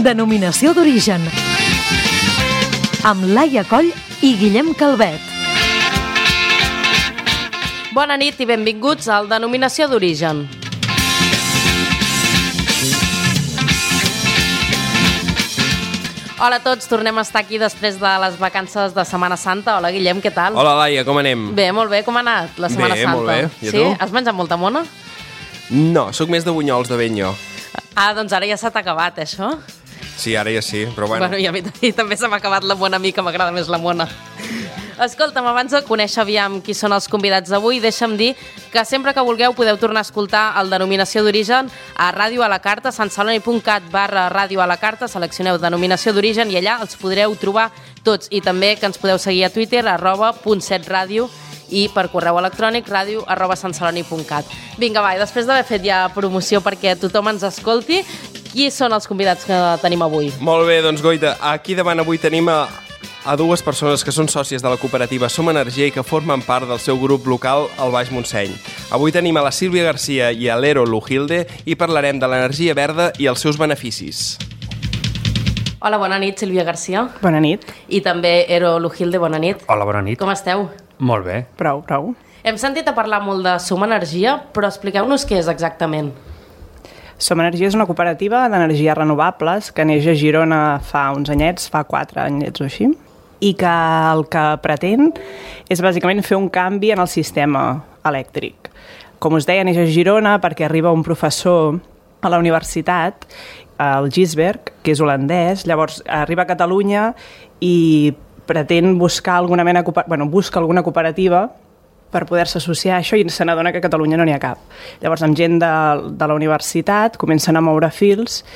Denominació d'origen. Amb Laia Coll i Guillem Calvet. Bona nit i benvinguts al Denominació d'origen. Hola a tots, tornem a estar aquí després de les vacances de Setmana Santa. Hola Guillem, què tal? Hola Laia, com anem? Bé, molt bé, com ha anat la Setmana Santa? Bé, molt bé. I sí? tu? Has menjat molta mona? No, sóc més de bunyols de vent jo. Ah, doncs ara ja s'ha acabat, això? Sí, ara ja sí, però bueno. Bueno, i a mi també se m'ha acabat la mona, a mi que m'agrada més la mona. Escolta'm, abans de conèixer aviam qui són els convidats d'avui, deixa'm dir que sempre que vulgueu podeu tornar a escoltar el Denominació d'origen a Ràdio a la Carta, santceloni.cat/Ràdio a la Carta, seleccioneu Denominació d'origen i allà els podreu trobar tots. I també que ens podeu seguir a Twitter, @.setradio, i per correu electrònic radio@santceloni.cat. Vinga, va, i després d'haver fet ja promoció perquè tothom ens escolti, qui són els convidats que tenim avui? Molt bé, doncs Goita, aquí davant avui tenim a dues persones que són sòcies de la cooperativa Som Energia i que formen part del seu grup local al Baix Montseny. Avui tenim a la Sílvia Garcia i a l'Ero Lujilde i parlarem de l'energia verda i els seus beneficis. Hola, bona nit, Sílvia Garcia. Bona nit. I també Ero Lujilde, bona nit. Hola, bona nit. Com esteu? Molt bé. Prou. Hem sentit a parlar molt de Som Energia, però expliqueu-nos què és exactament. Som Energia és una cooperativa d'energies renovables que neix a Girona fa uns anyets, fa 4 anyets o així, i que el que pretén és bàsicament fer un canvi en el sistema elèctric. Com us deia, neix a Girona perquè arriba un professor a la universitat, el Gisberg, que és holandès, llavors arriba a Catalunya i pretén buscar busca alguna cooperativa per poder-se associar a això i se n'adona que a Catalunya no n'hi ha cap. Llavors, amb gent de la universitat comencen a moure fils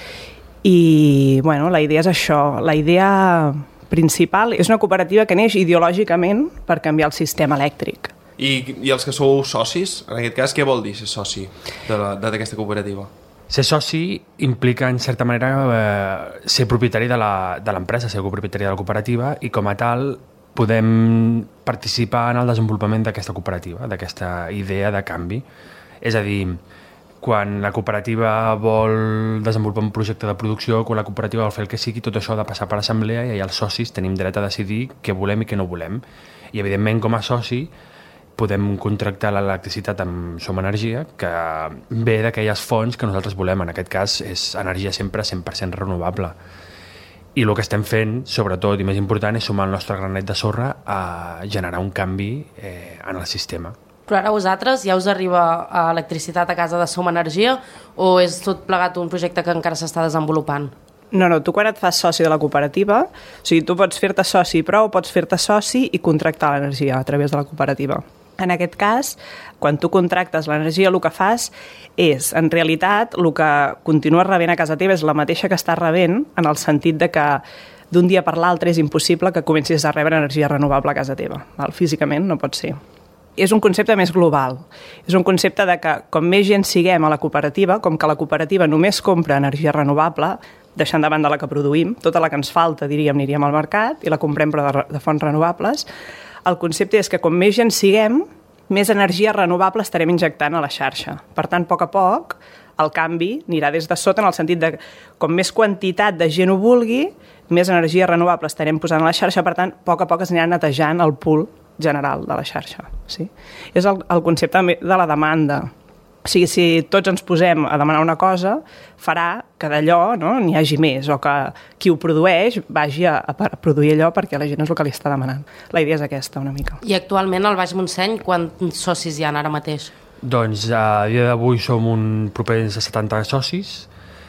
i, la idea és això. La idea principal és una cooperativa que neix ideològicament per canviar el sistema elèctric. I els que sou socis, en aquest cas, què vol dir ser soci d'aquesta cooperativa? Ser soci implica, en certa manera, ser propietari de l'empresa, ser copropietari de la cooperativa, i com a tal podem participar en el desenvolupament d'aquesta cooperativa, d'aquesta idea de canvi. És a dir, quan la cooperativa vol desenvolupar un projecte de producció, quan la cooperativa vol fer el que sigui, tot això ha de passar per assemblea i els socis tenim dret a decidir què volem i què no volem. I, evidentment, com a soci, podem contractar l'electricitat amb Som Energia, que ve d'aquelles fonts que nosaltres volem. En aquest cas, és energia sempre 100% renovable. I el que estem fent, sobretot i més important, és sumar el nostre granet de sorra a generar un canvi en el sistema. Però ara vosaltres ja us arriba electricitat a casa de Som Energia o és tot plegat un projecte que encara s'està desenvolupant? No, tu quan et fas soci de la cooperativa, o sigui, tu pots fer-te soci, però pots fer-te soci i contractar l'energia a través de la cooperativa. En aquest cas, quan tu contractes l'energia, el que fas és, en realitat, el que continues rebent a casa teva és la mateixa que estàs rebent, en el sentit de que d'un dia per l'altre és impossible que comencis a rebre energia renovable a casa teva. Físicament no pot ser. És un concepte més global. És un concepte de que com més gent siguem a la cooperativa, com que la cooperativa només compra energia renovable, deixant de banda la que produïm, tota la que ens falta, aniríem al mercat i la comprem però de fonts renovables. El concepte és que com més gent siguem, més energia renovable estarem injectant a la xarxa. Per tant, a poc, el canvi anirà des de sota en el sentit de com més quantitat de gent ho vulgui, més energia renovable estarem posant a la xarxa, per tant, a poc es anirà netejant el pool general de la xarxa. Sí? És el concepte de la demanda. O sigui, si tots ens posem a demanar una cosa, farà que d'allò n'hi hagi més, o que qui ho produeix vagi a produir allò perquè la gent és el que li està demanant. La idea és aquesta, una mica. I actualment al Baix Montseny, quants socis hi ha ara mateix? Doncs a dia d'avui som un propers a 70 socis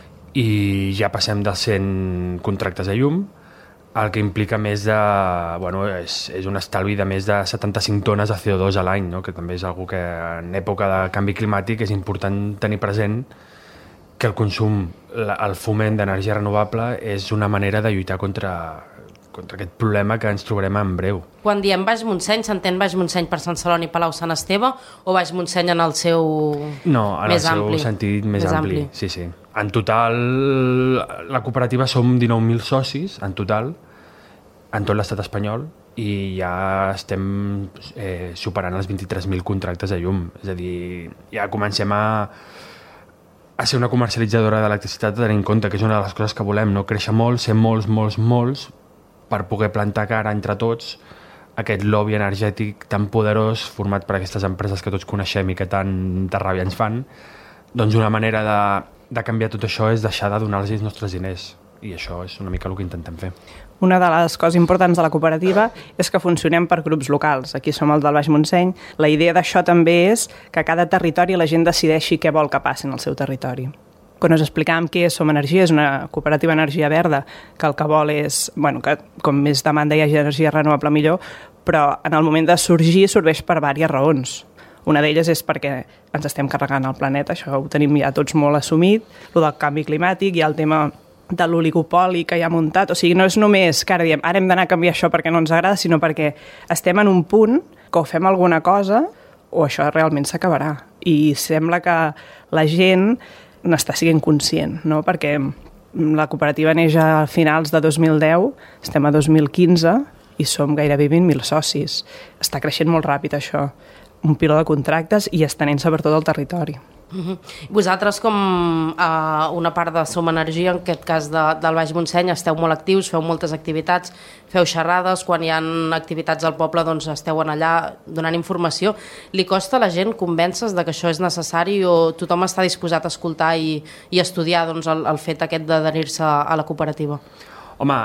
i ja passem de 100 contractes de llum, el que implica més de... és un estalvi de més de 75 tones de CO2 a l'any, no? Que també és una que en època de canvi climàtic és important tenir present que el consum, el foment d'energia renovable és una manera de lluitar contra aquest problema que ens trobarem en breu. Quan diem Baix Montseny, s'entén Baix Montseny per Sant Celoni i Palau Sant Esteve o Baix Montseny en el seu No, en més el ampli? seu sentit més ampli. Sí. En total, la cooperativa som 19.000 socis, en total, en tot l'estat espanyol, i ja estem superant els 23.000 contractes de llum. És a dir, ja comencem a a ser una comercialitzadora d'electricitat, de tenir en compte que és una de les coses que volem, no? Créixer molt, ser molts, per poder plantar cara entre tots aquest lobby energètic tan poderós format per aquestes empreses que tots coneixem i que tant de ràbia ens fan. Doncs una manera de canviar tot això és deixar de donar-los els nostres diners, i això és una mica el que intentem fer. Una de les coses importants de la cooperativa és que funcionem per grups locals. Aquí som el del Baix Montseny. La idea d'això també és que a cada territori la gent decideixi què vol que passi en el seu territori. Quan us explicàvem què és Som Energia, és una cooperativa d'energia verda, que el que vol és, que com més demanda hi hagi energia renovable millor, però en el moment de sorgir serveix per diverses raons. Una d'elles és perquè ens estem carregant el planeta, això ho tenim ja tots molt assumit, el del canvi climàtic, hi ha el tema de l'oligopoli que hi ha muntat, o sigui, no és només que ara diem, ara hem d'anar a canviar això perquè no ens agrada, sinó perquè estem en un punt que o fem alguna cosa o això realment s'acabarà. I sembla que la gent n'està sent conscient, no? Perquè la cooperativa neix a finals de 2010, estem a 2015 i som gairebé 20.000 socis. Està creixent molt ràpid això, un piló de contractes i estenent-se per tot el territori. Vosaltres, com una part de Som Energia, en aquest cas del Baix Montseny, esteu molt actius, feu moltes activitats, feu xerrades, quan hi ha activitats al poble doncs esteu allà donant informació. Li costa a la gent convèncer de que això és necessari o tothom està disposat a escoltar i estudiar doncs, el fet aquest d'adherir-se a la cooperativa? Home,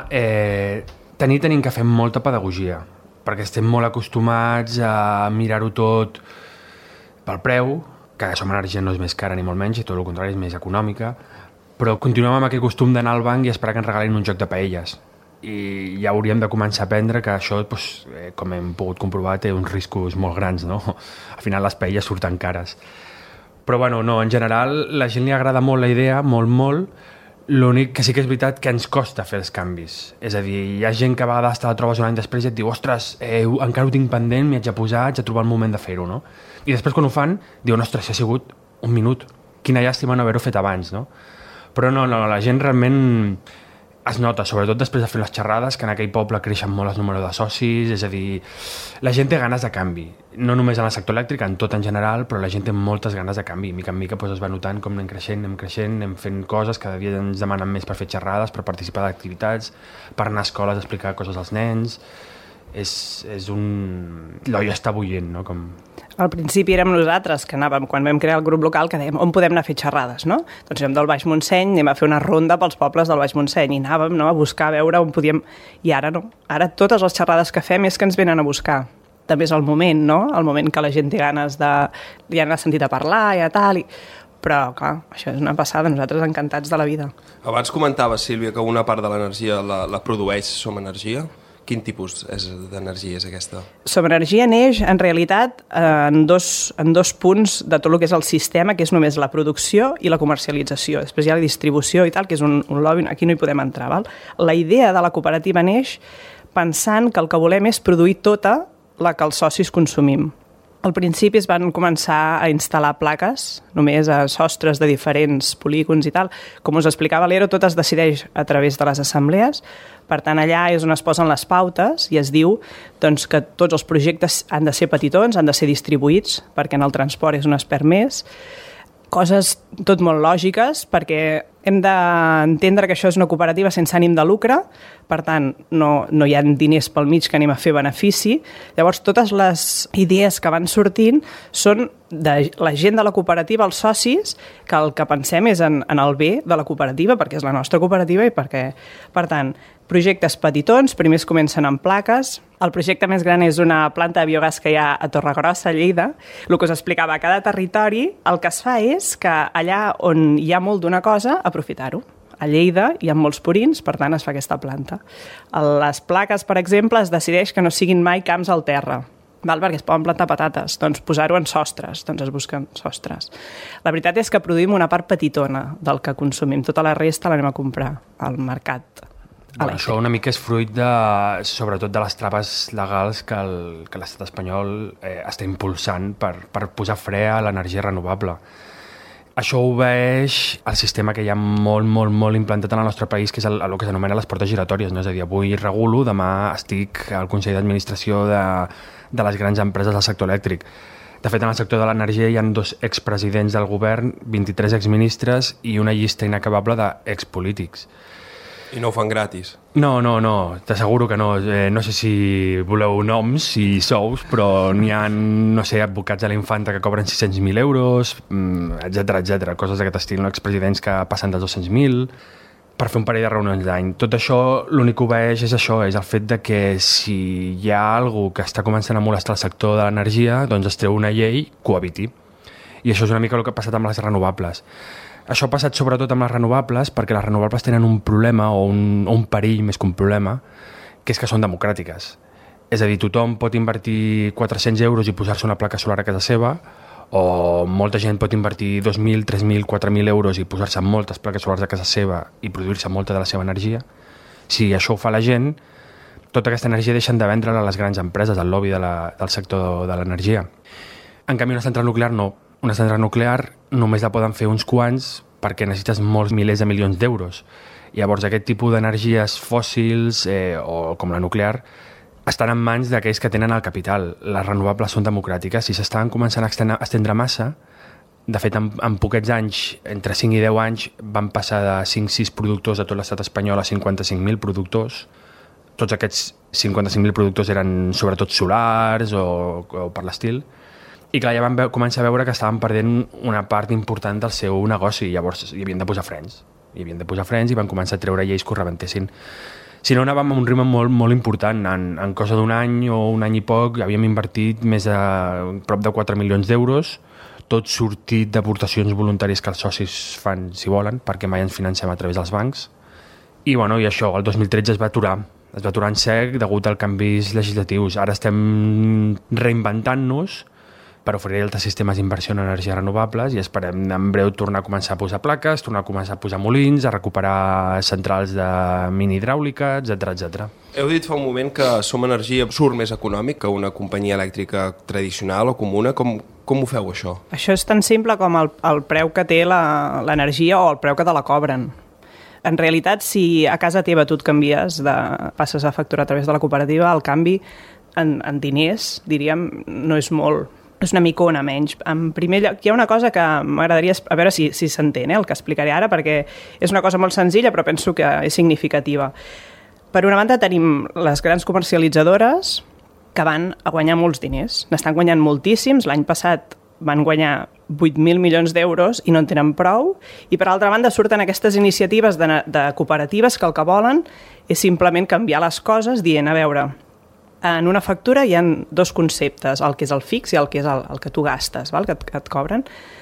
tenim que fer molta pedagogia, perquè estem molt acostumats a mirar-ho tot pel preu, que Som Energia no és més cara ni molt menys, i tot el contrari, és més econòmica, però continuem amb aquell costum d'anar al banc i esperar que ens regalin un joc de paelles. I ja hauríem de començar a aprendre que això, doncs, com hem pogut comprovar, té uns riscos molt grans, no? Al final les paelles surten cares. Però bueno, no, en general la gent li agrada molt la idea, molt. L'únic que sí que és veritat que ens costa fer els canvis. És a dir, hi ha gent que a vegades te la trobes un any després i et diu ostres, encara ho tinc pendent, m'hi haig de posar, haig de trobar el moment de fer-ho, no? I després quan ho fan, diuen, ostres, ha sigut un minut. Quina llàstima no haver-ho fet abans, no? Però no, la gent realment es nota, sobretot després de fer les xerrades, que en aquell poble creixen molt el número de socis, és a dir, la gent té ganes de canvi. No només en el sector elèctric, en tot en general, però la gent té moltes ganes de canvi. Mica en mica es va notant com anem creixent, anem fent coses, cada dia ens demanen més per fer xerrades, per participar d'activitats, per anar a escoles a explicar coses als nens. L'olla està bullent, no? Al principi érem nosaltres que anàvem, quan vam crear el grup local, que dèiem on podem anar a fer xerrades, no? Doncs érem del Baix Montseny, anem a fer una ronda pels pobles del Baix Montseny i anàvem, no, a buscar, a veure on podíem... I ara no. Ara totes les xerrades que fem és que ens venen a buscar. També és el moment, no? El moment que la gent té ganes de... Ja n'ha sentit a parlar, ja tal... Però, clar, això és una passada, nosaltres encantats de la vida. Abans comentaves, Sílvia, que una part de l'energia la produeix Som Energia. Quin tipus d'energia és aquesta? Som Energia neix, en realitat, en dos punts de tot el que és el sistema, que és només la producció i la comercialització. Després hi ha la distribució i tal, que és un lobby, aquí no hi podem entrar. Val? La idea de la cooperativa neix pensant que el que volem és produir tota la que els socis consumim. Al principi es van començar a instal·lar plaques, només a sostres de diferents polígons i tal. Com us explicava l'ERO, tot es decideix a través de les assemblees. Per tant, allà és on es posen les pautes i es diu doncs, que tots els projectes han de ser petitons, han de ser distribuïts, perquè en el transport és un expert més. Coses tot molt lògiques, perquè hem d'entendre que això és una cooperativa sense ànim de lucre, per tant, no hi ha diners pel mig que anem a fer benefici. Llavors, totes les idees que van sortint són de la gent de la cooperativa, els socis, que el que pensem és en el bé de la cooperativa, perquè és la nostra cooperativa i perquè, per tant, projectes petitons, primer es comencen amb plaques. El projecte més gran és una planta de biogàs que hi ha a Torregrossa, a Lleida. El que us explicava, a cada territori el que es fa és que allà on hi ha molt d'una cosa, aprofitar-ho. A Lleida hi ha molts purins, per tant es fa aquesta planta. Les plaques, per exemple, es decideix que no siguin mai camps al terra, perquè es poden plantar patates, doncs posar-ho en sostres, doncs es busquen sostres. La veritat és que produïm una part petitona del que consumim, tota la resta l'anem a comprar al mercat. Bueno, això una mica és fruit sobretot de les traves legals que l'estat espanyol està impulsant per posar fre a l'energia renovable. Això obeeix al sistema que hi ha molt implantat en el nostre país, que és el que s'anomena les portes giratòries. No? És a dir, avui regulo, demà estic al Consell d'Administració de les grans empreses del sector elèctric. De fet, en el sector de l'energia hi ha 2 expresidents del govern, 23 exministres i una llista inacabable d'expolítics. I no ho fan gratis. No, t'asseguro que no. No sé si voleu noms i sous, però n'hi ha, no sé, advocats a la infanta que cobren 600.000 euros, etc, coses d'aquest estil, no? Expresidents que passen dels 200.000 per fer un parell de reunions d'any. Tot això, l'únic que obeeix és això, és el fet de que si hi ha algú que està començant a molestar el sector de l'energia, doncs es treu una llei que ho eviti. I això és una mica el que ha passat amb les renovables. Això ha passat sobretot amb les renovables perquè les renovables tenen un problema o un perill més que un problema, que és que són democràtiques. És a dir, tothom pot invertir 400 euros i posar-se una placa solar a casa seva, o molta gent pot invertir 2.000, 3.000, 4.000 euros i posar-se moltes plaques solars a casa seva i produir-se molta de la seva energia. Si això ho fa la gent, tota aquesta energia deixen de vendre-la a les grans empreses, al lobby del sector de l'energia. En canvi, una central nuclear no. Una central nuclear només la poden fer uns quants perquè necessites molts milers de milions d'euros. Llavors, aquest tipus d'energies fòssils o com la nuclear estan en mans d'aquells que tenen el capital. Les renovables són democràtiques i s'estan començant a estendre massa. De fet, en poquets anys, entre 5 i 10 anys, van passar de 5-6 productors de tot l'estat espanyol a 55.000 productors. Tots aquests 55.000 productors eren sobretot solars o per l'estil. I clar, ja vam començar a veure que estaven perdent una part important del seu negoci, llavors hi havien de posar frens. I van començar a treure lleis que ho rebentessin. Si no, anàvem a un ritme molt important. En cosa d'un any o un any i poc havíem invertit més de prop de 4 milions d'euros, tot sortit d'aportacions voluntàries que els socis fan, si volen, perquè mai ens financem a través dels bancs. I això, el 2013 es va aturar en sec degut als canvis legislatius. Ara estem reinventant-nos per oferir altres sistemes d'inversió en energies renovables i esperem en breu tornar a començar a posar plaques, tornar a començar a posar molins, a recuperar centrals de mini hidràulica, etc. Heu dit fa un moment que Som Energia surt més econòmic que una companyia elèctrica tradicional o comuna. Com ho feu, això? Això és tan simple com el preu que té l'energia o el preu que te la cobren. En realitat, si a casa teva tu et canvies, passes a facturar a través de la cooperativa, el canvi en diners, diríem, no és molt. És una micona menys. En primer lloc, hi ha una cosa que m'agradaria a veure si s'entén, el que explicaré ara, perquè és una cosa molt senzilla, però penso que és significativa. Per una banda, tenim les grans comercialitzadores que van a guanyar molts diners. N'estan guanyant moltíssims. L'any passat van guanyar 8.000 milions d'euros i no en tenen prou. I per altra banda, surten aquestes iniciatives de cooperatives que el que volen és simplement canviar les coses dient, a veure, en una factura hi ha 2 conceptes, el que és el fix i el que és el que tu gastes, val? Que et cobren.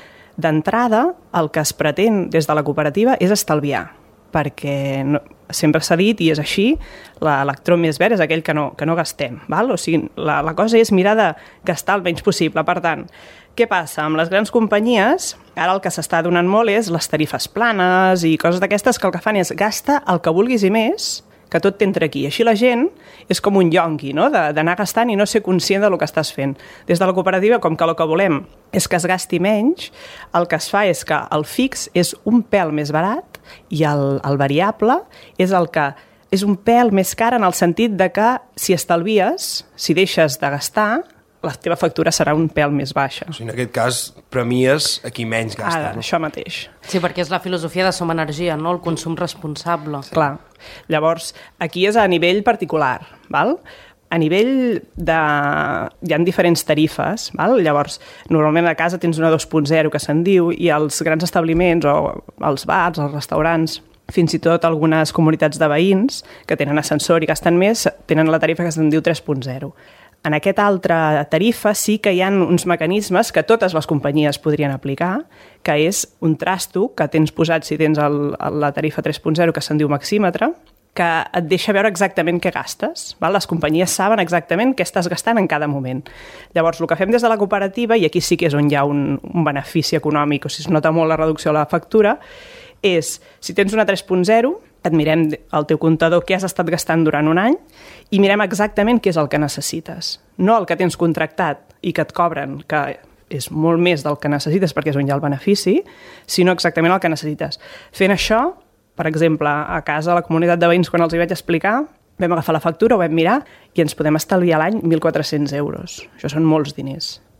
D'entrada, el que es pretén des de la cooperativa és estalviar, perquè sempre s'ha dit, i és així, l'electró més verd és aquell que no gastem. Val? O sigui, la cosa és mirar de gastar el menys possible. Per tant, què passa? Amb les grans companyies, ara el que s'està donant molt és les tarifes planes i coses d'aquestes que el que fan és gasta el que vulguis i més, que tot t'entra aquí. Així la gent és com un yonqui, no? D'anar gastant i no ser conscient del que estàs fent. Des de la cooperativa, com que el que volem és que es gasti menys, el que es fa és que el fix és un pèl més barat i el variable és el que és un pèl més car en el sentit de que si estalvies, si deixes de gastar, la teva factura serà un pèl més baixa. O sigui, en aquest cas, premies a qui menys gasta. No? Això mateix. Sí, perquè és la filosofia de Som Energia, no? El consum responsable. Sí. Clar. Llavors, aquí és a nivell particular, val? A nivell de... Hi ha diferents tarifes, val? Llavors, normalment a casa tens una 2.0, que se'n diu, i els grans establiments, o els bars, els restaurants, fins i tot algunes comunitats de veïns que tenen ascensor i gasten més, tenen la tarifa que se'n diu 3.0. En aquesta altra tarifa sí que hi ha uns mecanismes que totes les companyies podrien aplicar, que és un trasto que tens posat si tens la tarifa 3.0, que se'n diu maxímetre, que et deixa veure exactament què gastes. Val? Les companyies saben exactament què estàs gastant en cada moment. Llavors, el que fem des de la cooperativa, i aquí sí que és on hi ha un benefici econòmic, o si es nota molt la reducció de la factura, és, si tens una 3.0, et mirem el teu comptador què has estat gastant durant un any i mirem exactament què és el que necessites. No el que tens contractat i que et cobren, que és molt més del que necessites perquè és on hi ha el benefici, sinó exactament el que necessites. Fent això, per exemple, a casa, a la comunitat de veïns, quan els hi vaig explicar, vam agafar la factura, ho vam mirar i ens podem estalviar a l'any 1.400 euros. Això són molts diners.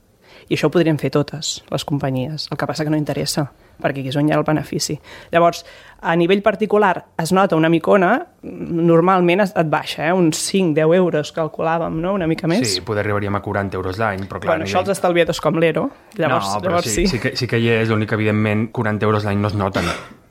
I això ho podrien fer totes les companyies. El que passa que no interessa, perquè aquí és on hi ha el benefici. Llavors, a nivell particular es nota una micona, normalment et baixa, uns 5-10 euros calculàvem, no? Una mica més. Sí, poder arribaríem a 40 euros l'any, però clar... Bueno, això els estalviatos com l'Ero, llavors sí. Sí que hi és, l'únic que evidentment 40 euros l'any no es noten.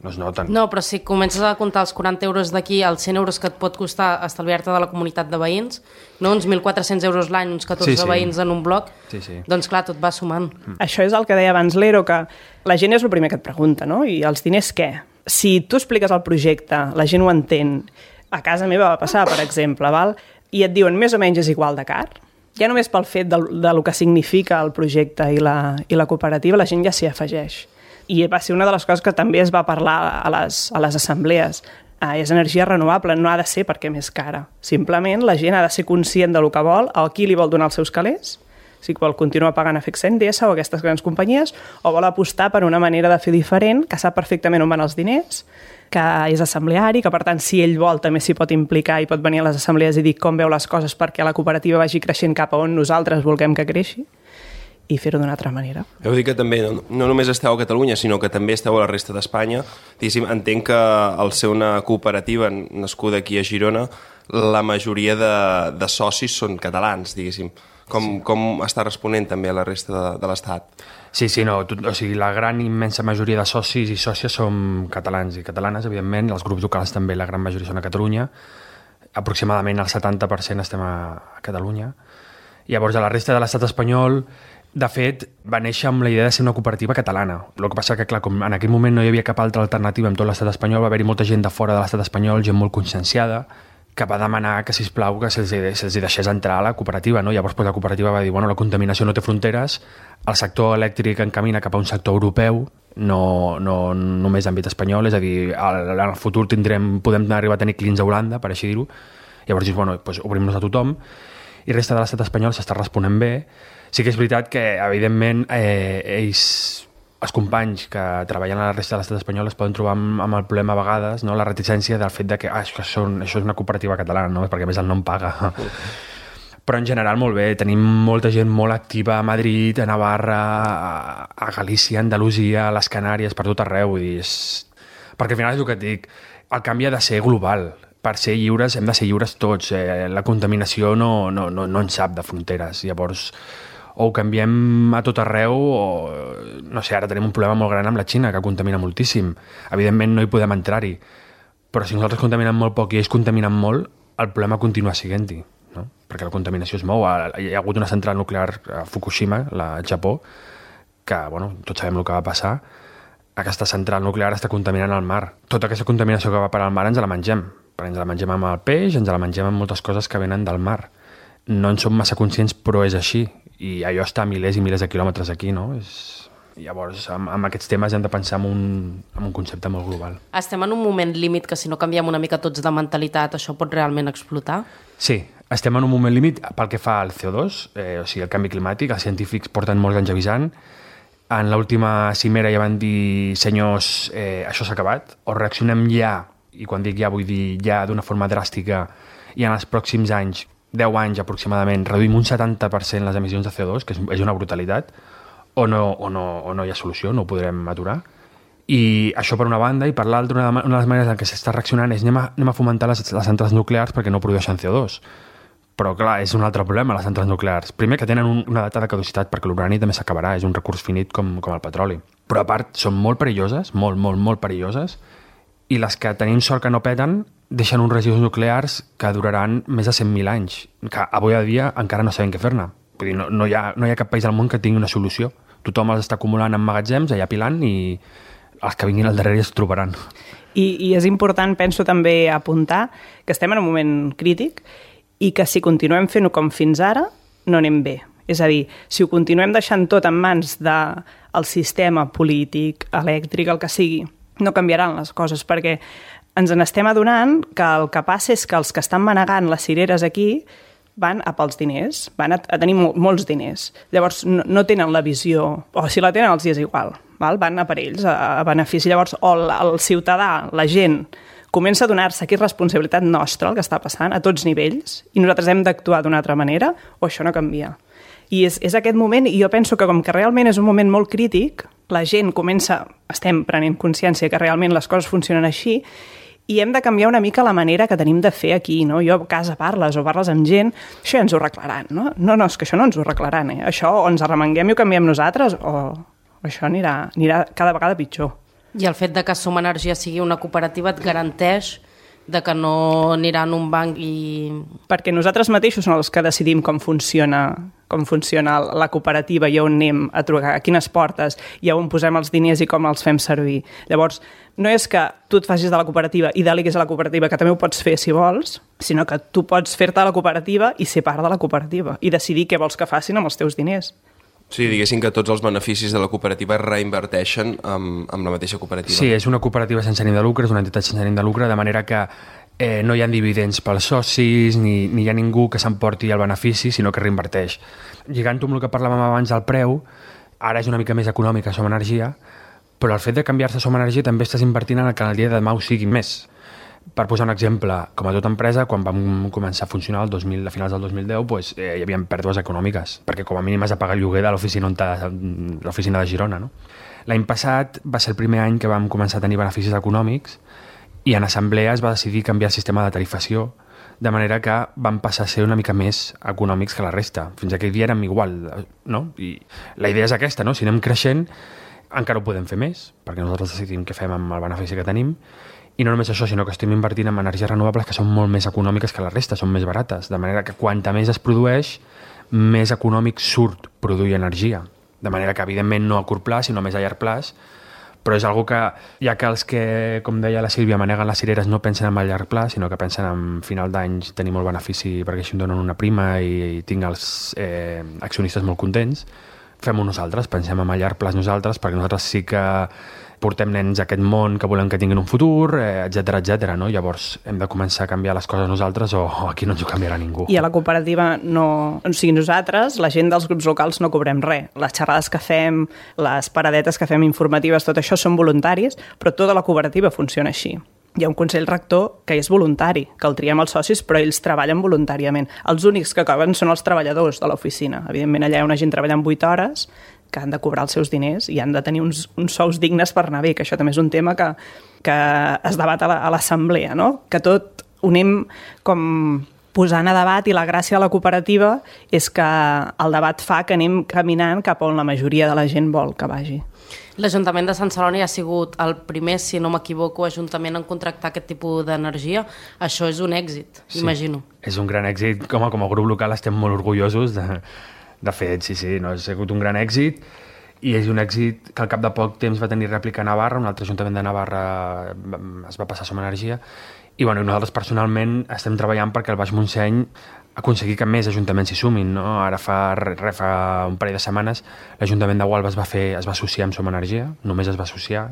No, però si comences a comptar els 40 euros d'aquí als 100 euros que et pot costar estalviar-te de la comunitat de veïns, no? Uns 1.400 euros l'any, uns 14 veïns en un bloc, doncs clar, tot va sumant. Això és el que deia abans l'Ero, que la gent és el primer que et pregunta, no? I els diners què? Si tu expliques el projecte, la gent ho entén, a casa meva va passar, per exemple, val? I et diuen més o menys és igual de car, ja només pel fet de lo que significa el projecte i la cooperativa, la gent ja s'hi afegeix. I va ser una de les coses que també es va parlar a les assemblees. És energia renovable, no ha de ser perquè més cara. Simplement la gent ha de ser conscient del que vol, a qui li vol donar els seus calés, si vol continuar pagant a Fexen, Endesa o aquestes grans companyies, o vol apostar per una manera de fer diferent, que sap perfectament on van els diners, que és assembleari, que per tant si ell vol també s'hi pot implicar i pot venir a les assemblees i dir com veu les coses perquè la cooperativa vagi creixent cap a on nosaltres volguem que creixi, i fer-ho d'una altra manera. Heu dit que també no només esteu a Catalunya, sinó que també esteu a la resta d'Espanya. Entenc que al ser una cooperativa nascuda aquí a Girona, la majoria de socis són catalans, diguéssim. Com està responent també a la resta de l'Estat? Sí, no, o sigui, la gran immensa majoria de socis i sòcies som catalans i catalanes, evidentment, els grups locals també la gran majoria són a Catalunya, aproximadament el 70% estem a Catalunya. Llavors, a la resta de l'estat espanyol, de fet, va néixer amb la idea de ser una cooperativa catalana. El que passa que, clar, com en aquell moment no hi havia cap altra alternativa en tot l'estat espanyol, va haver-hi molta gent de fora de l'estat espanyol, gent molt conscienciada, que va demanar que, sisplau, que se'ls deixés entrar a la cooperativa, no? Llavors la cooperativa va dir, bueno, la contaminació no té fronteres, el sector elèctric encamina cap a un sector europeu, no només d'àmbit espanyol, és a dir, en el futur podem arribar a tenir clients a Holanda, per així dir-ho. Llavors, bueno, doncs obrim-nos a tothom, i resta de l'estat espanyol s'està responent bé. Sí que és veritat que, evidentment, els companys que treballen a la resta de l'estat espanyol es poden trobar amb el problema a vegades, no? La reticència del fet de que això és una cooperativa catalana, no? Perquè a més el nom paga. Però en general molt bé, tenim molta gent molt activa a Madrid, a Navarra, a Galícia, a Andalusia, a les Canàries, per tot arreu. Perquè al final és el que et dic, el canvi ha de ser global. Per ser lliures hem de ser lliures tots. La contaminació no en sap de fronteres. Llavors, o ho canviem a tot arreu o, no sé, ara tenim un problema molt gran amb la Xina, que contamina moltíssim. Evidentment no hi podem entrar-hi, però si nosaltres contaminem molt poc i ells contaminen molt, el problema continua sent-hi, no? Perquè la contaminació es mou. Hi ha hagut una central nuclear a Fukushima, al Japó, que, bueno, tots sabem el que va passar. Aquesta central nuclear està contaminant el mar. Tota aquesta contaminació que va per al mar ens la mengem. Ens la mengem amb el peix, ens la mengem amb moltes coses que venen del mar. No en som massa conscients, però és així. I allò està a milers i milers de quilòmetres aquí, no? Llavors, amb aquests temes hem de pensar en un concepte molt global. Estem en un moment límit que si no canviem una mica tots de mentalitat, això pot realment explotar? Sí, estem en un moment límit pel que fa al CO2, o sigui, el canvi climàtic. Els científics porten molts anys avisant. En l'última cimera ja van dir, senyors, això s'ha acabat, o reaccionem ja, i quan dic ja vull dir ja d'una forma dràstica, i en els pròxims anys, 10 anys aproximadament, reduïm un 70% les emissions de CO2, que és una brutalitat, o no hi ha solució, no ho podrem aturar. I això per una banda, i per l'altra, una de les maneres en què s'està reaccionant és anem a fomentar les centrals nuclears perquè no produeixen CO2. Però clar, és un altre problema, les centrals nuclears. Primer, que tenen una data de caducitat, perquè l'urani també s'acabarà, és un recurs finit com el petroli. Però a part, són molt perilloses, molt perilloses, i les que tenim sort que no peten deixen uns residus nuclears que duraran més de 100.000 anys, que avui a dia encara no sabem què fer-ne. Vull dir, no hi ha cap país del món que tingui una solució. Tothom els està acumulant en magatzems, allà pilant, i els que vinguin al darrere es trobaran. I és important, penso, també apuntar que estem en un moment crític i que si continuem fent-ho com fins ara, no anem bé. És a dir, si ho continuem deixant tot en mans del sistema polític, elèctric, el que sigui, no canviaran les coses, perquè ens n'estem adonant que el que passa és que els que estan manegant les cireres aquí van a pels diners, van a tenir molts diners. Llavors no tenen la visió, o si la tenen els és igual, val? Van a per ells, a benefici. Llavors, o el ciutadà, la gent, comença a donar-se que és responsabilitat nostra el que està passant a tots nivells i nosaltres hem d'actuar d'una altra manera o això no canvia. I és aquest moment, i jo penso que com que realment és un moment molt crític, la gent estem prenent consciència que realment les coses funcionen així, i hem de canviar una mica la manera que tenim de fer aquí, no? Jo a casa parles amb gent, això ja ens ho arreglaran, no? No, és que això no ens ho arreglaran, Això o ens arremanguem i ho canviem nosaltres, o això anirà cada vegada pitjor. I el fet de que Som Energia sigui una cooperativa et garanteix de que no anirà en un banc i... Perquè nosaltres mateixos som els que decidim com funciona la cooperativa i on anem a trucar, a quines portes i on posem els diners i com els fem servir. Llavors, no és que tu et facis de la cooperativa i deleguis a la cooperativa, que també ho pots fer si vols, sinó que tu pots fer-te de la cooperativa i ser part de la cooperativa i decidir què vols que facin amb els teus diners. Sí, diguéssim que tots els beneficis de la cooperativa es reinverteixen amb la mateixa cooperativa. Sí, és una cooperativa sense ànim de lucre, és una entitat sense ànim de lucre, de manera que no hi ha dividends pels socis, ni hi ha ningú que s'emporti el benefici, sinó que reinverteix. Lligant-ho amb el que parlàvem abans del preu, ara és una mica més econòmica Som Energia, però el fet de canviar-se a Som Energia també estàs invertint en que el dia de demà ho sigui més. Per posar un exemple, com a tota empresa, quan vam començar a funcionar a finals del 2010, hi havia pèrdues econòmiques, perquè com a mínim has de pagar el lloguer de l'oficina de Girona. No? L'any passat va ser el primer any que vam començar a tenir beneficis econòmics i en assemblea es va decidir canviar el sistema de tarifació, de manera que van passar a ser una mica més econòmics que la resta. Fins aquell dia érem igual, no? I la idea és aquesta, no? Si anem creixent, encara ho podem fer més, perquè nosaltres decidim què fem amb el benefici que tenim. I no només això, sinó que estem invertint en energies renovables que són molt més econòmiques que la resta, són més barates, de manera que quanta més es produeix, més econòmic surt produir energia. De manera que, evidentment, no a curt plaç, sinó més a llarg plaç, però és algo que, ja que els que, com deia la Sílvia, maneguen les cireres no pensen en el llarg plaç, sinó que pensen en final d'any tenir molt benefici perquè així em donen una prima i tinc els accionistes molt contents, fem-ho nosaltres, pensem en el llarg plaç nosaltres, perquè nosaltres sí que portem nens a aquest món que volem que tinguin un futur, etc. No? Llavors hem de començar a canviar les coses nosaltres o aquí no ens ho canviarà ningú. I a la cooperativa no... O sigui, nosaltres, la gent dels grups locals, no cobrem res. Les xerrades que fem, les paradetes que fem informatives, tot això són voluntaris, però tota la cooperativa funciona així. Hi ha un consell rector que és voluntari, que el triem els socis, però ells treballen voluntàriament. Els únics que cobren són els treballadors de l'oficina. Evidentment, allà hi ha una gent treballant 8 hores, que han de cobrar els seus diners i han de tenir uns sous dignes per anar bé, que això també és un tema que es debat a l'assemblea, no? Que tot ho anem com posant a debat i la gràcia de la cooperativa és que el debat fa que anem caminant cap on la majoria de la gent vol que vagi. L'Ajuntament de Sant Celoni ha sigut el primer, si no m'equivoco, ajuntament en contractar aquest tipus d'energia. Això és un èxit, sí, imagino. És un gran èxit. Com a grup local estem molt orgullosos de fet, sí, no, ha sigut un gran èxit i és un èxit que al cap de poc temps va tenir rèplica a Navarra, un altre ajuntament de Navarra es va passar a Som Energia i nosaltres personalment estem treballant perquè el Baix Montseny aconseguir que més ajuntaments s'hi sumin, no? Ara fa un parell de setmanes l'Ajuntament de Gualba es va associar amb Som Energia, només es va associar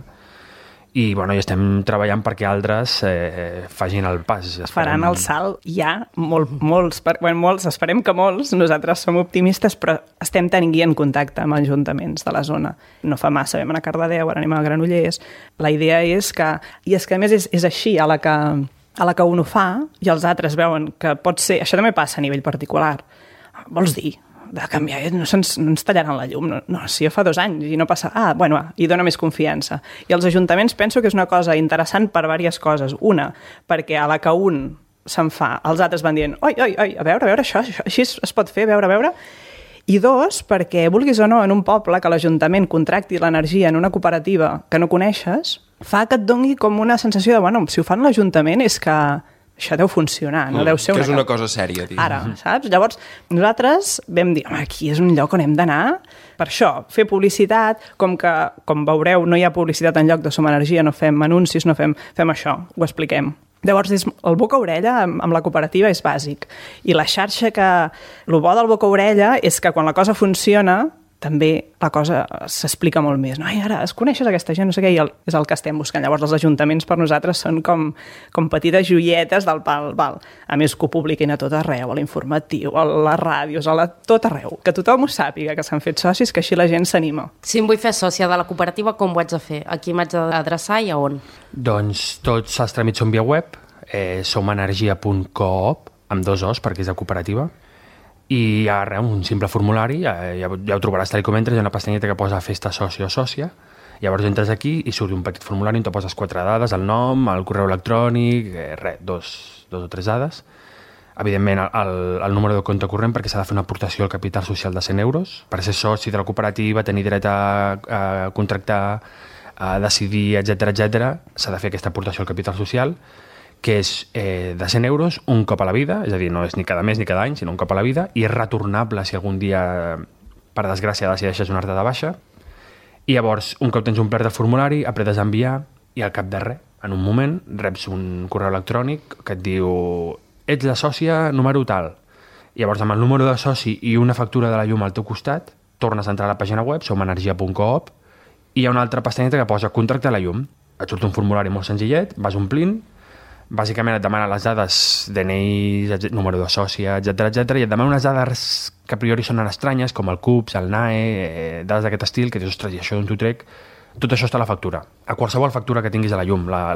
i hi estem treballant perquè altres facin el pas. Faran el salt ja, molts, esperem que molts, nosaltres som optimistes, però estem tenint contacte amb ajuntaments de la zona. No fa massa vam anar a Cardedeu, ara anem a Granollers. La idea és que, i és que a més és així, a la que un ho fa i els altres veuen que pot ser, això també passa a nivell particular, vols dir, de canviar, no ens tallaran la llum, no, si jo fa 2 anys i no passa, i dona més confiança. I els ajuntaments penso que és una cosa interessant per diverses coses. Una, perquè a la que un se'n fa, els altres van dient, oi, a veure, això així es pot fer, a veure. I 2, perquè vulguis o no, en un poble que l'Ajuntament contracti l'energia en una cooperativa que no coneixes, fa que et doni com una sensació de, si ho fan l'Ajuntament és que això deu funcionar, no deu ser que és una cosa sèria. Ara, saps? Llavors, nosaltres vam dir, aquí és un lloc on hem d'anar per això, fer publicitat, com veureu, no hi ha publicitat en lloc de Som Energia, no fem anuncis, no fem això, ho expliquem. Llavors, el boca-orella amb la cooperativa és bàsic. I la xarxa el bo del boca-orella és que quan la cosa funciona, també la cosa s'explica molt més. No? Ara es coneixes aquesta gent, no sé què, i és el que estem buscant. Llavors, els ajuntaments per nosaltres són com petites joietes del pal. A més, que ho publiquin a tot arreu, a l'informatiu, a les ràdios, tot arreu. Que tothom ho sàpiga, que s'han fet socis, que així la gent s'anima. Si em vull fer sòcia de la cooperativa, com ho haig de fer? A qui m'haig d'adreçar i a on? Doncs tots els tràmits són via web, somenergia.coop, amb 2 O's perquè és de cooperativa, i hi ha un simple formulari, ja ho trobaràs tal com entres, hi ha una pestanyeta que posa festa soci o sòcia, llavors entres aquí i surt un petit formulari on te poses 4 dades, el nom, el correu electrònic, dos o 3 dades, evidentment el número de compte corrent perquè s'ha de fer una aportació al capital social de 100 euros, per ser soci de la cooperativa, tenir dret a contractar, a decidir, etc s'ha de fer aquesta aportació al capital social, que és de 100 euros un cop a la vida, és a dir, no és ni cada mes ni cada any, sinó un cop a la vida, i és retornable si algun dia, per desgràcia, decideixes donar-te de baixa. I llavors, un cop tens omplert el formulari, apretes a enviar i al cap de res, en un moment, reps un correu electrònic que et diu ets la sòcia número tal. I llavors, amb el número de soci i una factura de la llum al teu costat, tornes a entrar a la pàgina web, somenergia.coop, i hi ha una altra pestanyeta que posa contractar la llum. Et surt un formulari molt senzillet, vas omplint, bàsicament et demana les dades DNI, número de sòcia, etc i et demana unes dades que a priori són estranyes, com el CUPS, el NAE, dades d'aquest estil, que dius, ostres, i això d'on t'ho trec? Tot això està a la factura. A qualsevol factura que tinguis a la llum, la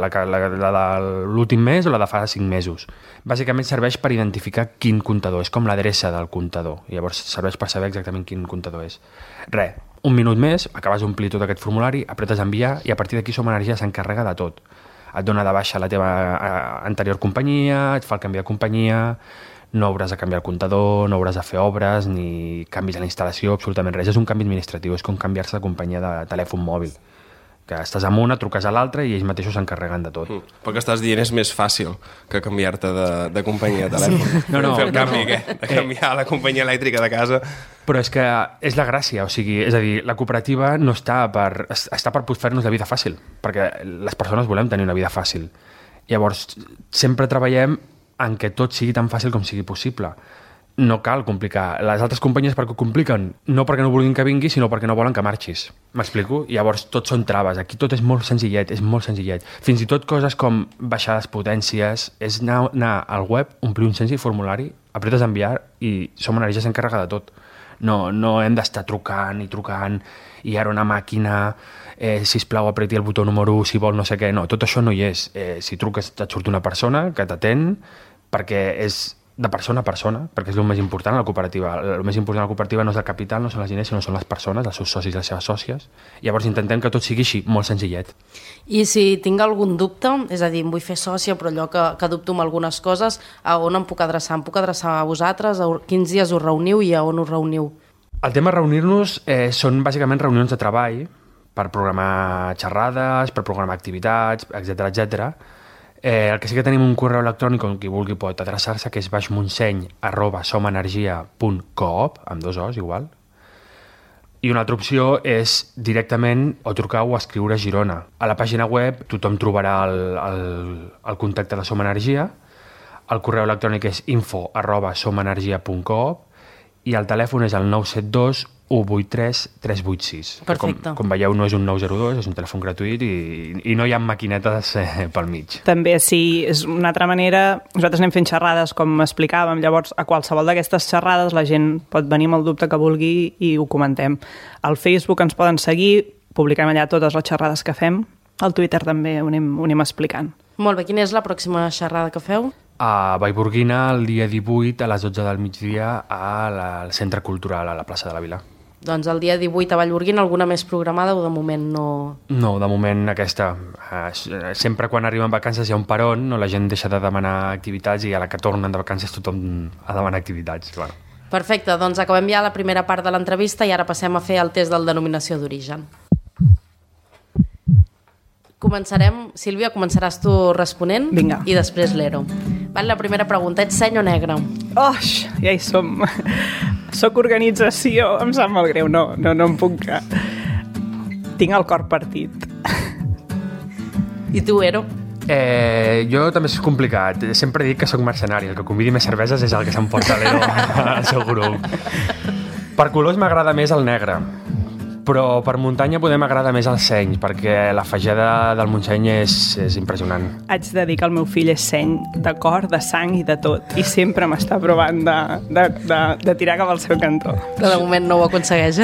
de l'últim mes o la de fa 5 mesos. Bàsicament serveix per identificar quin comptador, és com l'adreça del comptador. I llavors serveix per saber exactament quin comptador és. Res, un minut més, acabes d'omplir tot aquest formulari, apretes a enviar i a partir d'aquí Som Energia s'encarrega de tot. Et dona de baixa la teva anterior companyia, et fa el canvi de companyia, no hauràs de canviar el comptador, no hauràs de fer obres ni canvis a la instal·lació, absolutament res. És un canvi administratiu, és com canviar-se de companyia de telèfon mòbil. Que estàs amb una, truques a l'altra i ells mateixos s'encarreguen de tot. Pel que estàs dient és més fàcil que canviar-te de companyia de telèfon. No, fer el canvi, de canviar la companyia elèctrica de casa. Però és que és la gràcia, o sigui, és a dir, la cooperativa no està per fer-nos la vida fàcil, perquè les persones volem tenir una vida fàcil. Llavors, sempre treballem en què tot sigui tan fàcil com sigui possible. No cal complicar. Les altres companyies per què ho compliquen? No perquè no vulguin que vingui, sinó perquè no volen que marxis. M'explico? Llavors tot són traves. Aquí tot és molt senzillet, Fins i tot coses com baixar les potències, és anar al web, omplir un senzill formulari, apretes a enviar i Som Energia s'encarrega de tot. No hem d'estar trucant i ara una màquina, sisplau apreti el botó número 1 si vol no sé què. No, tot això no hi és. Si truques et surt una persona que t'atén perquè és de persona a persona, perquè és el més important a la cooperativa. El més important a la cooperativa no és el capital, no són els diners, sinó són les persones, els seus socis i les seves sòcies. Llavors intentem que tot sigui així, molt senzillet. I si tinc algun dubte, és a dir, em vull fer sòcia, però allò que dubto amb algunes coses, a on em puc adreçar? Em puc adreçar a vosaltres? A quins dies us reuniu i a on us reuniu? El tema de reunir-nos són bàsicament reunions de treball per programar xerrades, per programar activitats, etc. El que sí que tenim un correu electrònic on qui vulgui pot adreçar-se, que és baixmontseny@somenergia.coop, amb 2 O's igual. I una altra opció és directament o trucar o escriure a Girona. A la pàgina web tothom trobarà el contacte de Som Energia, el correu electrònic és info@somenergia.coop i el telèfon és el 972 183 386. Perfecte. Com veieu, no és un 902, és un telèfon gratuït i no hi ha maquinetes pel mig. També, si és una altra manera, nosaltres anem fent xerrades, com explicàvem, llavors a qualsevol d'aquestes xerrades la gent pot venir amb el dubte que vulgui i ho comentem. Al Facebook ens poden seguir, publiquem allà totes les xerrades que fem, al Twitter també ho anem explicant. Molt bé, quina és la pròxima xerrada que feu? A Vallgorguina, el dia 18, a les 12 del migdia, al Centre Cultural, a la plaça de la Vila. Doncs el dia 18 a Vallgorguina, alguna més programada o de moment no? No, de moment aquesta. Sempre quan arriben vacances hi ha un peron, no? La gent deixa de demanar activitats i a la que tornen de vacances tothom ha de demanar activitats. Bueno. Perfecte, doncs acabem ja la primera part de l'entrevista i ara passem a fer el test del denominació d'origen. Començarem, Sílvia, començaràs tu responent. Vinga. I després l'Ero. La primera pregunta, ets seny o negre? Oh, ja hi som. Soc organització, em sap molt greu, no em puc... Tinc el cor partit. I tu, Ero? Jo també és complicat. Sempre dic que sóc mercenari. El que convidi més cerveses és el que s'emporta l'Ero al seu grup. Per colors m'agrada més el negre, però per muntanya poder m'agrada més el seny, perquè la fageda del Montseny és impressionant. Haig de dir que el meu fill és seny de cor, de sang i de tot, i sempre m'està provant de tirar cap al seu cantó. Però de moment no ho aconsegueix,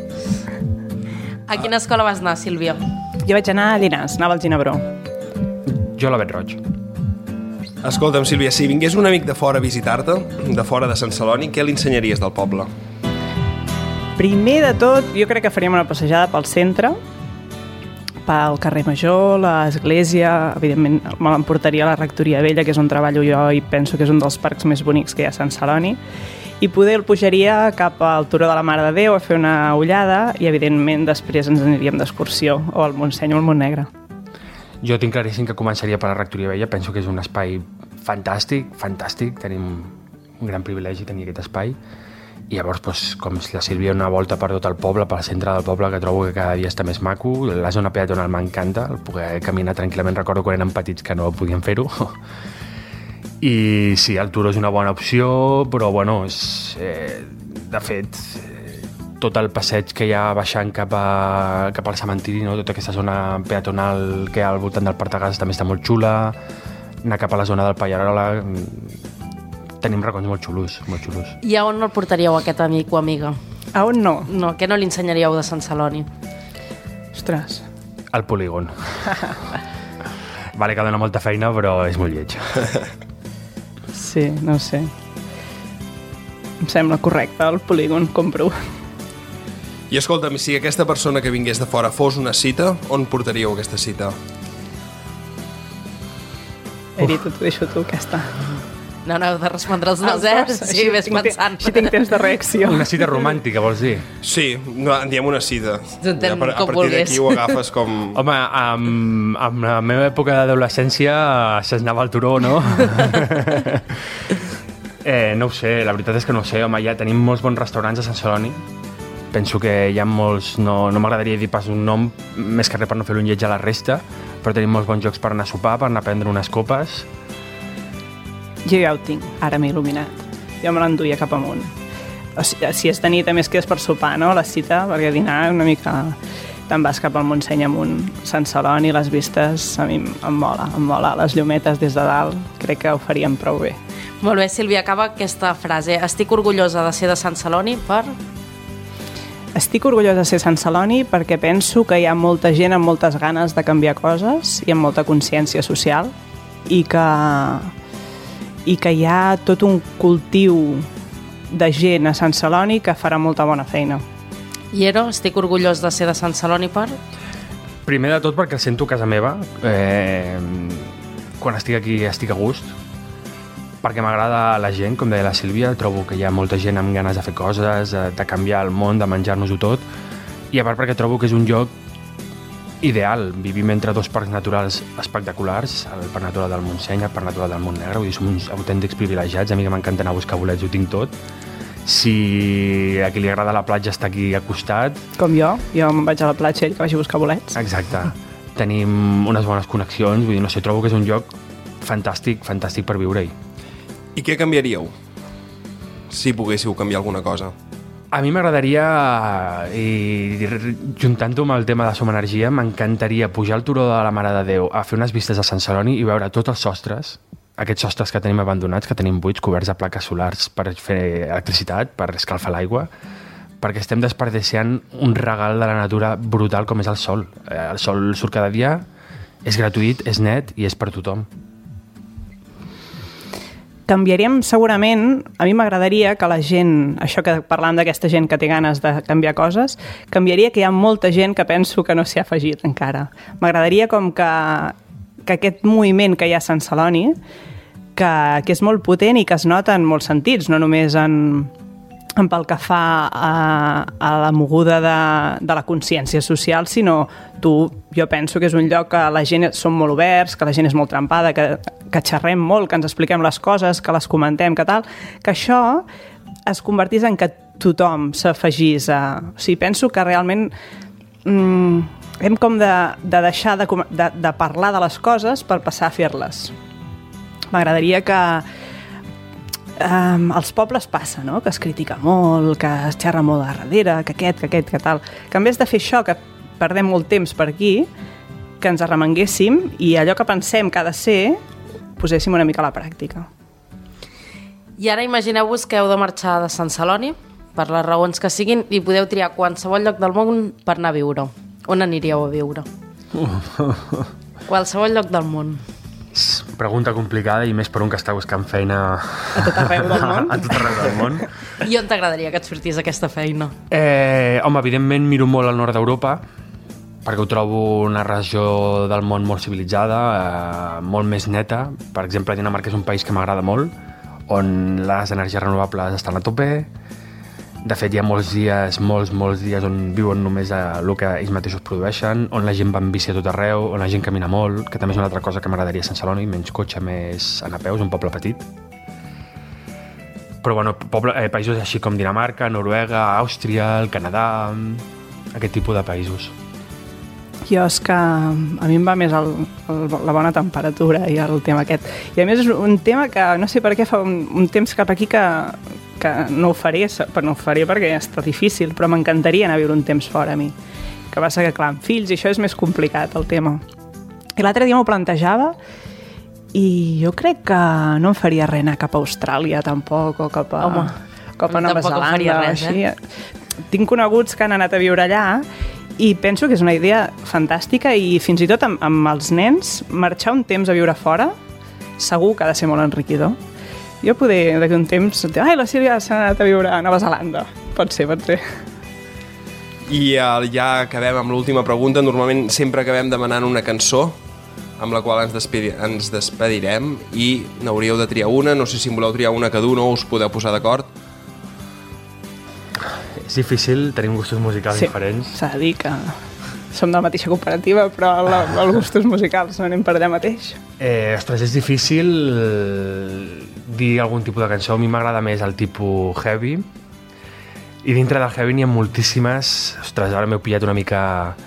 A quina escola vas anar, Sílvia? Jo vaig anar a Llinars, anava al Ginebró. Jo a la Bet Roig. Escolta'm, Sílvia, si vingués un amic de fora a visitar-te, de fora de Sant Celoni, què li ensenyaries del poble? Primer de tot, jo crec que faríem una passejada pel centre, pel carrer Major, l'església, evidentment me l'emportaria a la rectoria vella, que és on treballo jo i penso que és un dels parcs més bonics que hi ha a Sant Celoni, i poder el pujaria cap al Turó de la Mare de Déu a fer una ullada i evidentment després ens aniríem d'excursió o al Montseny o al Montnegre. Jo tinc claríssim que començaria per la rectoria vella, penso que és un espai fantàstic, tenim un gran privilegi tenir aquest espai, i llavors, doncs, com la Sílvia, una volta per tot el poble, pel centre del poble, que trobo que cada dia està més maco. La zona peatonal m'encanta, el poder caminar tranquil·lament. Recordo quan érem petits que no podíem fer-ho. I sí, el Turó és una bona opció, però, bueno, de fet, tot el passeig que hi ha baixant cap al cementiri, no? Tota aquesta zona peatonal que hi ha al voltant del Parc de Gas també està molt xula, anar cap a la zona del Pallarola, tenim racons molt xulos. I a on no el portaríeu, aquest amic o amiga? A on no? No, què no li ensenyaríeu de Sant Celoni? Ostres. El polígon. Vale que dona molta feina, però és molt lleig. Sí, no sé. Em sembla correcte, el polígon, compro. I escolta'm, si aquesta persona que vingués de fora fos una cita, on portaríeu aquesta cita? Edith, t'ho deixo tu, aquesta. No heu de respondre els dos, Sí, ves pensant. Així tinc temps de reacció. Una cita romàntica, vols dir? Sí, no, en diem una cita. Tu entens com a partir vulguis. d'aquí ho agafes com... Home, amb la meva època d'adolescència s'anava al turó, no? No ho sé, la veritat és que no ho sé. Home, ja tenim molts bons restaurants a Sant Celoni. Penso que hi ha molts... No m'agradaria dir pas un nom, més que res per no fer un lleig a la resta, però tenim molts bons llocs per anar a sopar, per anar a prendre unes copes. Jo ja ho tinc, ara m'he il·luminat. Jo me l'enduia cap amunt. O sigui, si és de nit, a més quedes per sopar, no?, la cita, perquè dinar una mica... Te'n vas cap al Montseny amunt, Sant Celoni, les vistes, a mi em mola. Les llumetes des de dalt, crec que ho faríem prou bé. Molt bé, Sílvia, acaba aquesta frase. Estic orgullosa de ser de Sant Celoni per... Estic orgullosa de ser Sant Celoni perquè penso que hi ha molta gent amb moltes ganes de canviar coses i amb molta consciència social i que hi ha tot un cultiu de gent a Sant Celoni que farà molta bona feina. Iero, estic orgullós de ser de Sant Celoni per... Primer de tot perquè el sento a casa meva. Quan estic aquí estic a gust. Perquè m'agrada la gent, com deia la Sílvia. Trobo que hi ha molta gent amb ganes de fer coses, de canviar el món, de menjar-nos-ho tot. I a part perquè trobo que és un lloc ideal. Vivim entre dos parcs naturals espectaculars, el Parc Natural del Montseny, el Parc Natural del Montnegre. Vull dir, som uns autèntics privilegiats. A mi que m'encanta anar a buscar bolets, ho tinc tot. Si a qui li agrada la platja està aquí al costat... Com jo me'n vaig a la platja, ell que vagi a buscar bolets. Exacte. Tenim unes bones connexions, vull dir, no sé, trobo que és un lloc fantàstic per viure-hi. I què canviaríeu? Si poguéssiu canviar alguna cosa. A mi m'agradaria, i juntant-ho amb el tema de Som Energia, m'encantaria pujar al Turó de la Mare de Déu a fer unes vistes a Sant Celoni i veure tots els sostres, aquests sostres que tenim abandonats, que tenim buits, coberts de plaques solars per fer electricitat, per escalfar l'aigua, perquè estem desperdiciant un regal de la natura brutal com és el sol. El sol surt cada dia, és gratuït, és net i és per tothom. Canviaríem segurament, a mi m'agradaria que la gent, això que parlant d'aquesta gent que té ganes de canviar coses, canviaria que hi ha molta gent que penso que no s'hi ha afegit encara. M'agradaria com que aquest moviment que hi ha a Sant Celoni, que és molt potent i que es nota en molts sentits, no només pel que fa a la moguda de la consciència social, sinó jo penso que és un lloc que la gent som molt oberts, que la gent és molt trempada, que xerrem molt, que ens expliquem les coses, que les comentem, que tal, que això es convertís en que tothom s'afegís a... O sigui, penso que realment hem com de deixar de parlar de les coses per passar a fer-les. M'agradaria que als pobles passa, no?, que es critica molt, que es xerra molt a darrere, que que tal. Que en vez de fer això, que perdem molt temps per aquí, que ens arremanguéssim i allò que pensem que ha de ser, poséssim una mica a la pràctica. I ara imagineu-vos que heu de marxar de Sant Celoni, per les raons que siguin, i podeu triar qualsevol lloc del món per anar a viure. On aniríeu a viure? Qualsevol lloc del món. Pregunta complicada i més per un que està buscant feina A tot arreu del món. a tot arreu del món. I on t'agradaria que et sortís aquesta feina? Home, evidentment miro molt al nord d'Europa perquè ho trobo una regió del món molt civilitzada, molt més neta. Per exemple, Dinamarca és un país que m'agrada molt, on les energies renovables estan a tope. De fet, hi ha molts dies on viuen només el que ells mateixos produeixen, on la gent va en bici a tot arreu, on la gent camina molt, que també és una altra cosa que m'agradaria a Sant Celoni, menys cotxe, més anar a peu, és un poble petit. Però bueno, països així com Dinamarca, Noruega, Àustria, el Canadà, aquest tipus de països. Jo és que a mi em va més la bona temperatura i el tema aquest. I a més és un tema que no sé per què fa un temps cap aquí que no ho faré perquè està difícil, però m'encantaria anar a viure un temps fora a mi. Que passa que, clar, amb fills i això és més complicat, el tema. I l'altre dia m'ho plantejava i jo crec que no em faria res anar cap a Austràlia, tampoc, o cap a Nova Zelanda. Res, així. Tinc coneguts que han anat a viure allà i penso que és una idea fantàstica i fins i tot amb els nens marxar un temps a viure fora segur que ha de ser molt enriquidor. Jo poder d'aquí un temps dir, la Sílvia s'ha anat a viure a Nova Zelanda. Pot ser. I ja acabem amb l'última pregunta. Normalment sempre acabem demanant una cançó amb la qual ens despedirem i n'hauríeu de triar una. No sé si en voleu triar una cada una o us podeu posar d'acord. És difícil, tenim gustos musicals diferents. S'ha de dir que som de la mateixa cooperativa, però els gustos musicals no anem per allà mateix. Ostres, és difícil dir algun tipus de cançó. A mi m'agrada més el tipus heavy. I dintre del heavy n'hi ha moltíssimes. Ostres, ara m'heu pillat una mica...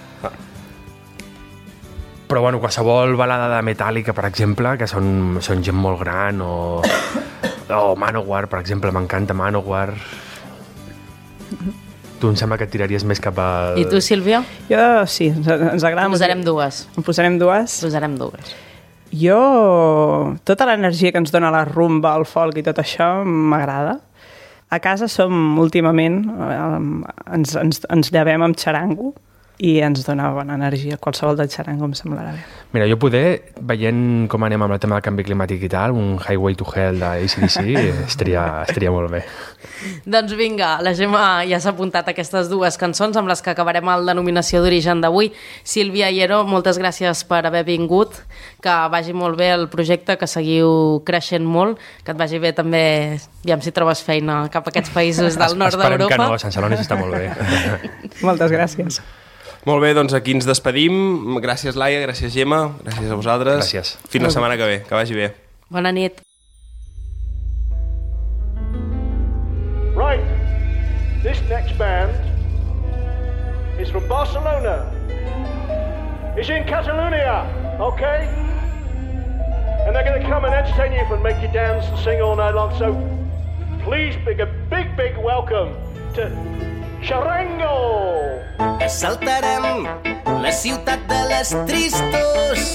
Però bueno, qualsevol balada de Metallica, per exemple, que són gent molt gran, o Manowar, per exemple, m'encanta Manowar. Tu em sembla que et tiraries més cap al... I tu, Sílvia? Jo sí, ens agrada. En posarem dues. En posarem dues? Posarem dues. Jo, tota l'energia que ens dona la rumba, el folk i tot això m'agrada. A casa som últimament, ens llevem amb xarango i ens dona bona energia. Qualsevol del xarango em semblarà bé. Mira, jo poder, veient com anem amb el tema del canvi climàtic i tal, un Highway to Hell d'ACDC estaria molt bé. Doncs vinga, la Gemma ja s'ha apuntat aquestes dues cançons amb les que acabarem el Denominació d'Origen d'avui. Sílvia i Ero, moltes gràcies per haver vingut, que vagi molt bé el projecte, que seguiu creixent molt, que et vagi bé també, aviam si trobes feina cap a aquests països del nord d'Europa. Esperem que no, Sant Celoni està molt bé. Moltes gràcies. Molt bé, doncs aquí ens despedim. Gràcies, Laia, gràcies, Gemma, gràcies a vosaltres. Gràcies. Fins la setmana que ve, que vagi bé. Bona nit. Right, this next band is from Barcelona. It's in Catalonia, okay? And they're going to come and entertain you and make you dance and sing all night long. So please, a big welcome to Charango! Assaltarem la ciutat de les tristos.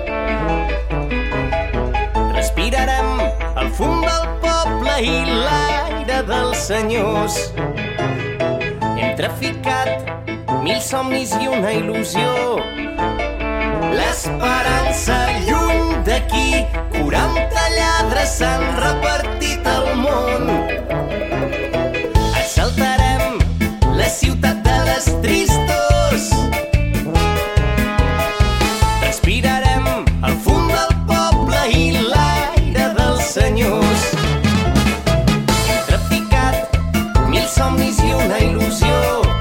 Respirarem el fum del poble i l'aire dels senyors. Hem traficat 1000 somnis i una il·lusió. L'esperança lluny d'aquí, 40 lladres s'han repartit al món. Assaltarem la ciutat de les tristos. Respirarem el fum del poble i l'aire dels senyors. Hem traficat 1000 somnis i una il·lusió.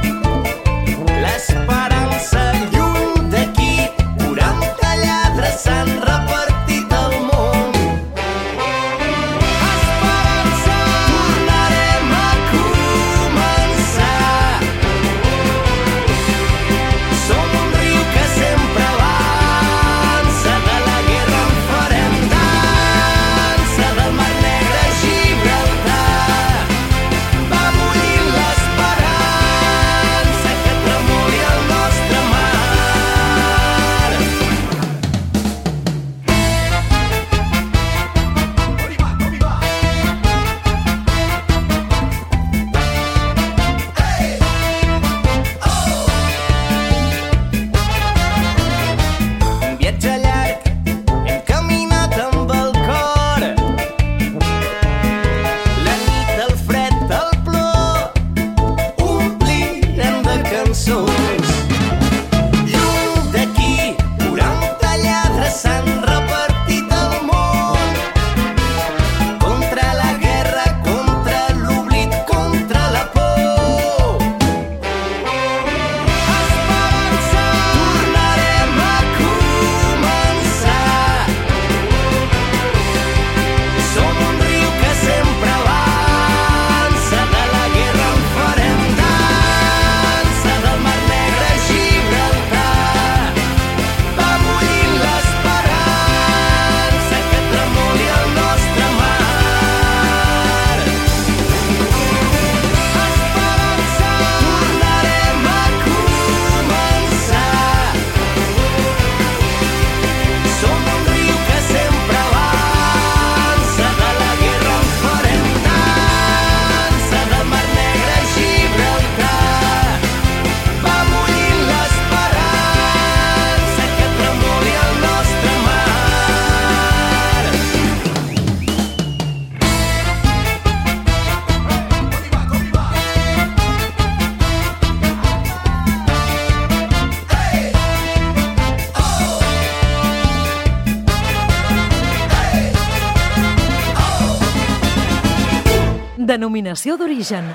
L'esperança lluny d'aquí, 40 lladres s'han repartit al món. Esperança! Denominació d'origen.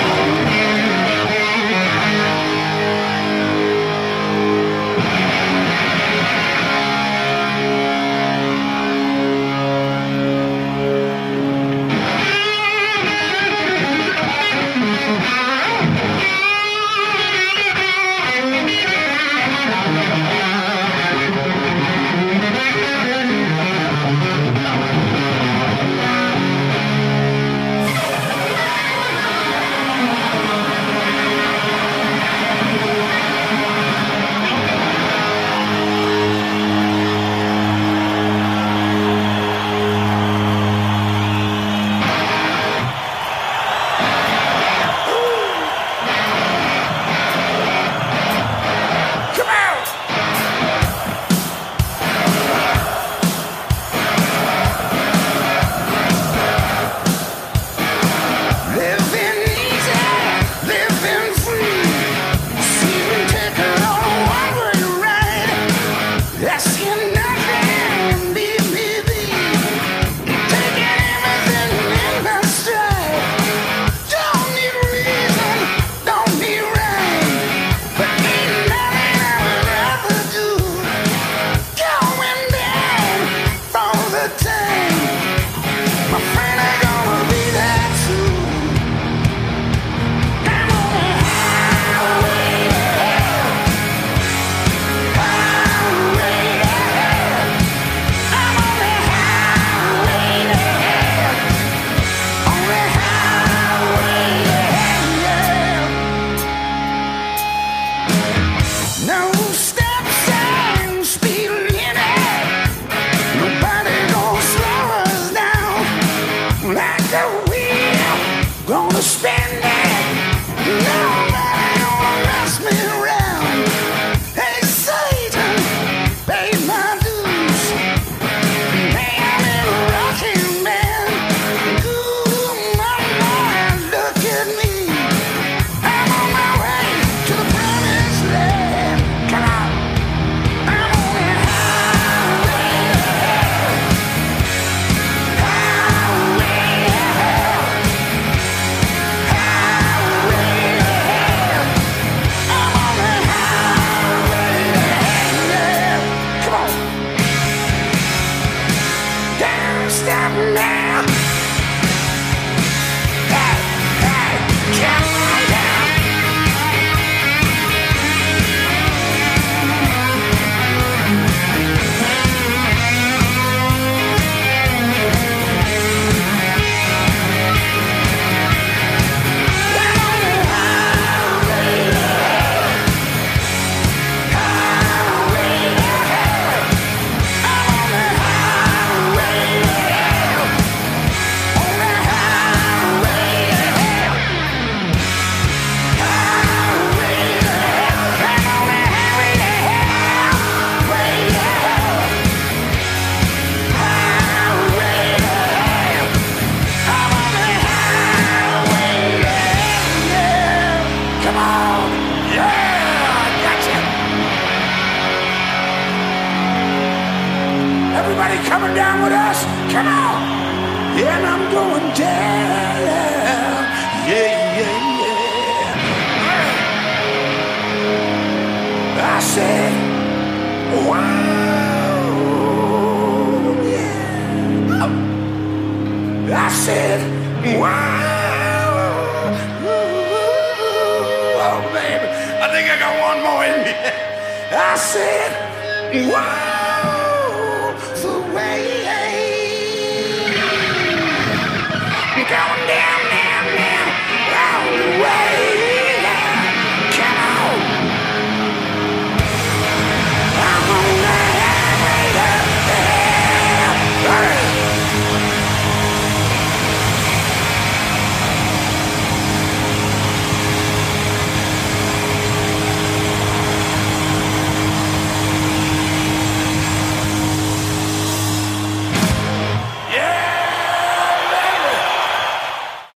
Coming down with us, come on, and I'm going down, yeah, yeah, yeah. I said, wow, yeah. I said, wow, oh baby, I think I got one more in me. I said, wow.